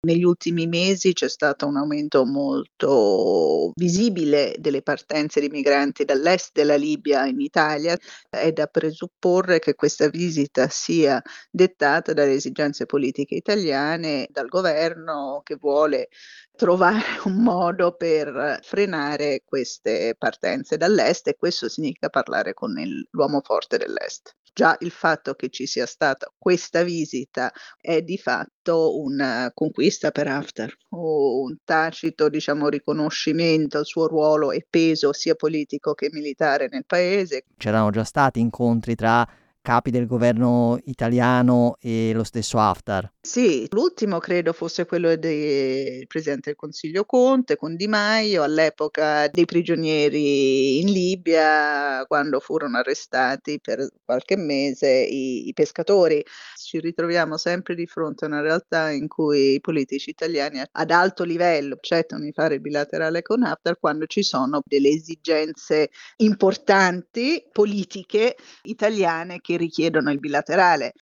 Negli ultimi mesi c'è stato un aumento molto visibile delle partenze di migranti dall'est della Libia in Italia. È da presupporre che questa visita sia dettata dalle esigenze politiche italiane, dal governo che vuole trovare un modo per frenare queste partenze dall'est e questo significa parlare con l'uomo forte dell'est. Già il fatto che ci sia stata questa visita è di fatto una conquista per Haftar, o un tacito, diciamo, riconoscimento al suo ruolo e peso sia politico che militare nel paese. C'erano già stati incontri tra capi del governo italiano e lo stesso Haftar. Sì, l'ultimo credo fosse quello del Presidente del Consiglio Conte con Di Maio, all'epoca dei prigionieri in Libia, quando furono arrestati per qualche mese i pescatori. Ci ritroviamo sempre di fronte a una realtà in cui i politici italiani ad alto livello accettano di fare il bilaterale con Haftar quando ci sono delle esigenze importanti politiche italiane che richiedono il bilaterale.